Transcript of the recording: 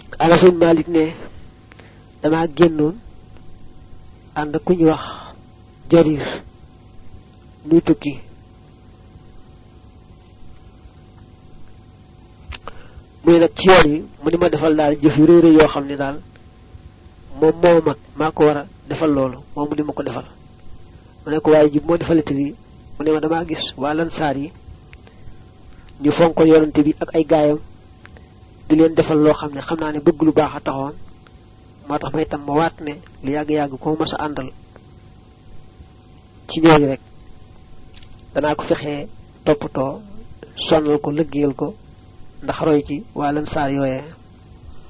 Anas bin Malik ne dama gennon and ku ñu wax Jarir muy tukki muy nak ci yoon yi mu ni ma defal daal jëf yu réere yoo xam ne daal moom moo mag maa ko war a defal loolu moom mu di ma ko defal mu ne ko waaye ji moo defalati lii mu ne ma damaa gis waa Lansaar yi ñu fonko yonante bi ak ay gaayam di leen defal loo xam ne xam naa ne bëgg lu baax a taxoon moo tax may tam ma waat ne lu yàgg-yàgg ko mas a àndal ci ñooñu rek danaa ko fexee toppatoo sonal ko lëggeel ko ndax roy ci waa Lansaar yooyee